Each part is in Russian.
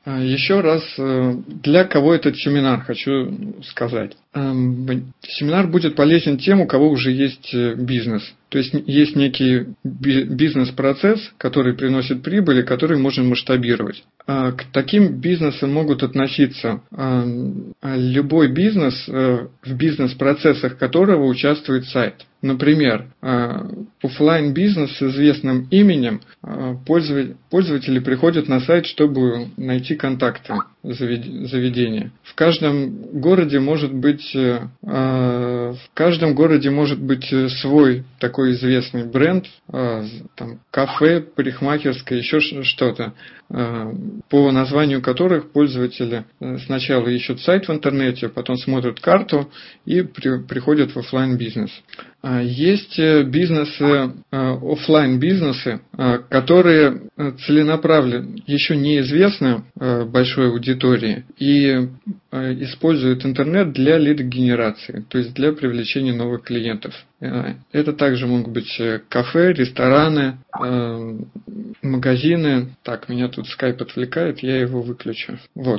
Еще раз, для кого этот семинар, хочу сказать. Семинар будет полезен тем, у кого уже есть бизнес. То есть есть некий бизнес-процесс, который приносит прибыль и который можно масштабировать. К таким бизнесам могут относиться любой бизнес, в бизнес-процессах которого участвует сайт. Например, офлайн-бизнес с известным именем, пользователи приходят на сайт, чтобы найти контакты заведения. В каждом городе может быть свой такой известный бренд, там, кафе, парикмахерская, еще что-то, по названию которых пользователи сначала ищут сайт в интернете, потом смотрят карту и приходят в офлайн-бизнес. Есть бизнесы, офлайн-бизнесы, которые целенаправленно еще неизвестны большой аудитории и используют интернет для лидогенерации, то есть для привлечения новых клиентов. Это также могут быть кафе, рестораны, магазины. Так, меня тут скайп отвлекает, я его выключу.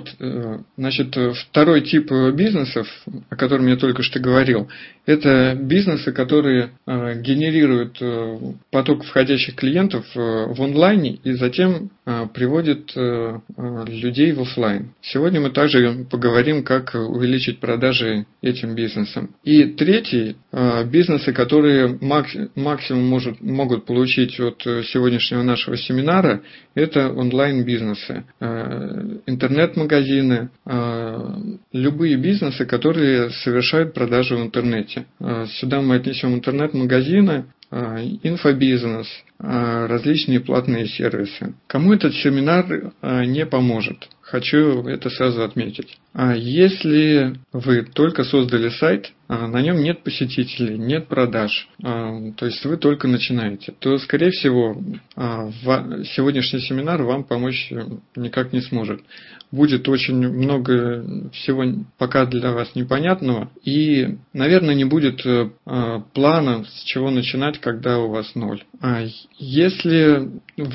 Значит, второй тип бизнесов, о котором я только что говорил, это бизнесы, которые генерируют поток входящих клиентов в онлайне и затем приводят людей в офлайн. Сегодня мы также поговорим, как увеличить продажи этим бизнесам. И третий, бизнесы, которые максимум могут получить от сегодняшнего нашего семинара, это онлайн-бизнесы, интернет-магазины, любые бизнесы, которые совершают продажи в интернете. Сюда мы отнесем интернет-магазины, инфобизнес, различные платные сервисы. Кому этот семинар не поможет? Хочу это сразу отметить. Если вы только создали сайт, на нем нет посетителей, нет продаж, то есть вы только начинаете, то, скорее всего, сегодняшний семинар вам помочь никак не сможет. Будет очень много всего пока для вас непонятного, и, наверное, не будет плана, с чего начинать, когда у вас ноль. Если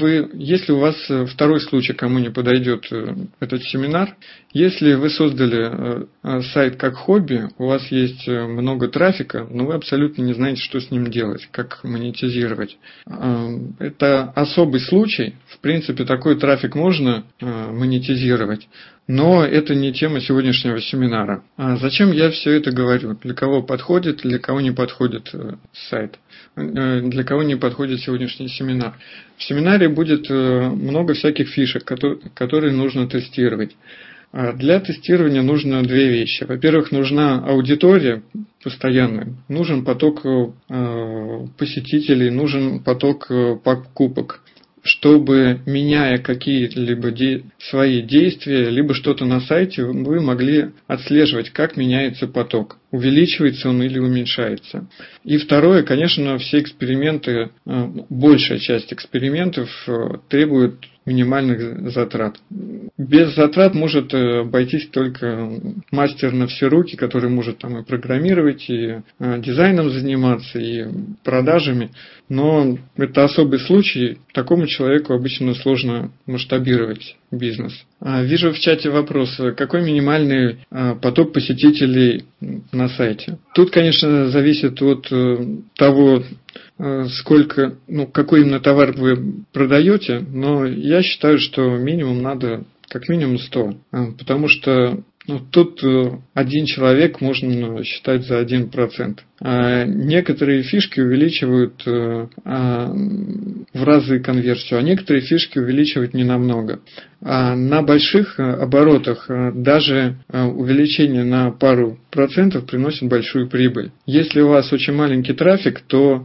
у вас второй случай, кому не подойдет этот семинар, если вы создали сайт как хобби, у вас есть много трафика, но вы абсолютно не знаете, что с ним делать, как монетизировать. Это особый случай. В принципе, такой трафик можно монетизировать, но это не тема сегодняшнего семинара. Зачем я все это говорю? Для кого подходит, для кого не подходит сайт? Для кого не подходит сегодняшний семинар? В семинаре будет много всяких фишек, которые нужно тестировать. Для тестирования нужно две вещи. Во-первых, нужна аудитория постоянная, нужен поток посетителей, нужен поток покупок, чтобы, меняя какие-либо свои действия, либо что-то на сайте, вы могли отслеживать, как меняется поток, увеличивается он или уменьшается. И второе, конечно, все эксперименты, большая часть экспериментов требует минимальных затрат. Без затрат может обойтись только мастер на все руки, который может там и программировать, и дизайном заниматься, и продажами. Но это особый случай. Такому человеку обычно сложно масштабировать бизнес. Вижу в чате вопрос, какой минимальный поток посетителей на сайте? Тут, конечно, зависит от того, какой именно товар вы продаете, но я считаю, что минимум надо как минимум 100, потому что тут один человек можно считать за 1%. Некоторые фишки увеличивают в разы конверсию, а некоторые фишки увеличивают не намного. На больших оборотах даже увеличение на пару процентов приносит большую прибыль. Если у вас очень маленький трафик, то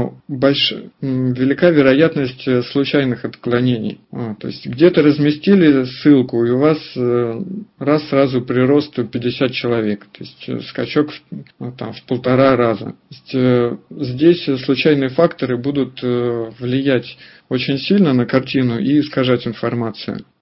велика вероятность случайных отклонений. То есть где-то разместили ссылку, и у вас сразу прирост 50 человек, то есть скачок в 1,5 раза. Здесь случайные факторы будут влиять очень сильно на картину и искажать информацию.